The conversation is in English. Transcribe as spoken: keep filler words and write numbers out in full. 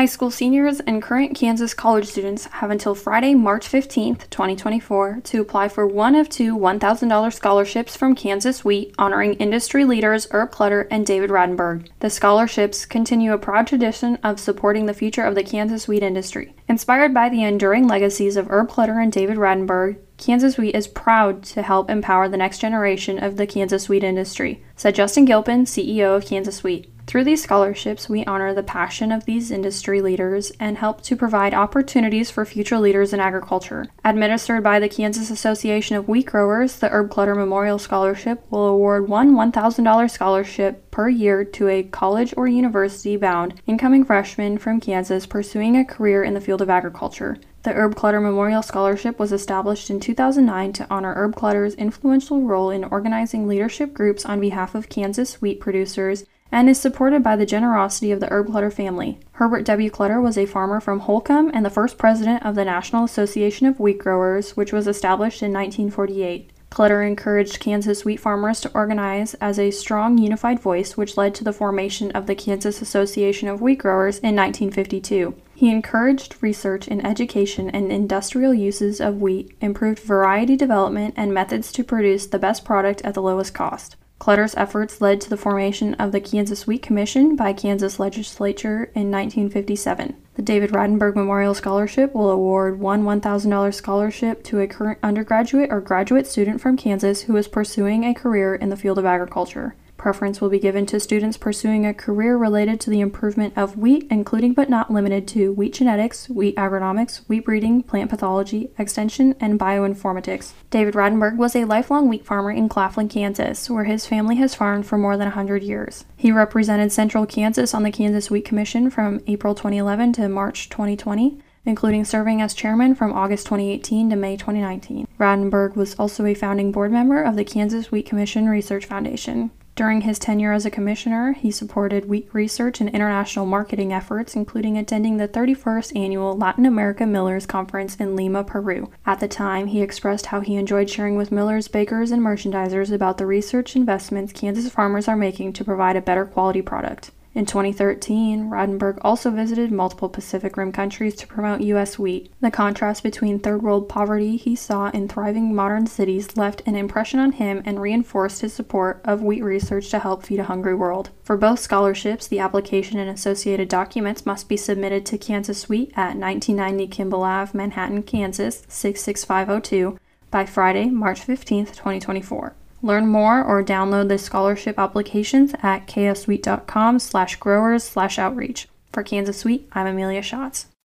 High school seniors and current Kansas college students have until Friday, March fifteenth, twenty twenty-four, to apply for one of two one thousand dollars scholarships from Kansas Wheat honoring industry leaders Herb Clutter and David Radenberg. The scholarships continue a proud tradition of supporting the future of the Kansas wheat industry. Inspired by the enduring legacies of Herb Clutter and David Radenberg, Kansas Wheat is proud to help empower the next generation of the Kansas wheat industry, said Justin Gilpin, C E O of Kansas Wheat. Through these scholarships, we honor the passion of these industry leaders and help to provide opportunities for future leaders in agriculture. Administered by the Kansas Association of Wheat Growers, the Herb Clutter Memorial Scholarship will award one one thousand dollars scholarship per year to a college or university-bound incoming freshman from Kansas pursuing a career in the field of agriculture. The Herb Clutter Memorial Scholarship was established in two thousand nine to honor Herb Clutter's influential role in organizing leadership groups on behalf of Kansas wheat producers and is supported by the generosity of the Herb Clutter family. Herbert W. Clutter was a farmer from Holcomb and the first president of the National Association of Wheat Growers, which was established in nineteen forty-eight. Clutter encouraged Kansas wheat farmers to organize as a strong, unified voice, which led to the formation of the Kansas Association of Wheat Growers in nineteen fifty-two. He encouraged research in education and industrial uses of wheat, improved variety development, and methods to produce the best product at the lowest cost. Clutter's efforts led to the formation of the Kansas Wheat Commission by Kansas legislature in nineteen fifty-seven. The David Radenberg Memorial Scholarship will award one one thousand dollars scholarship to a current undergraduate or graduate student from Kansas who is pursuing a career in the field of agriculture. Preference will be given to students pursuing a career related to the improvement of wheat, including but not limited to wheat genetics, wheat agronomics, wheat breeding, plant pathology, extension, and bioinformatics. David Radenberg was a lifelong wheat farmer in Claflin, Kansas, where his family has farmed for more than one hundred years. He represented Central Kansas on the Kansas Wheat Commission from April twenty eleven to March twenty twenty, including serving as chairman from August twenty eighteen to May twenty nineteen. Radenberg was also a founding board member of the Kansas Wheat Commission Research Foundation. During his tenure as a commissioner, he supported wheat research and international marketing efforts, including attending the thirty-first Annual Latin America Millers Conference in Lima, Peru. At the time, he expressed how he enjoyed sharing with millers, bakers, and merchandisers about the research investments Kansas farmers are making to provide a better quality product. In twenty thirteen, Radenberg also visited multiple Pacific Rim countries to promote U S wheat. The contrast between third world poverty he saw in thriving modern cities left an impression on him and reinforced his support of wheat research to help feed a hungry world. For both scholarships, the application and associated documents must be submitted to Kansas Wheat at nineteen ninety Kimball Avenue, Manhattan, Kansas six six five oh two by Friday, March fifteenth, twenty twenty-four. Learn more or download the scholarship applications at kswheat.com slash growers slash outreach. For Kansas Wheat, I'm Amelia Schatz.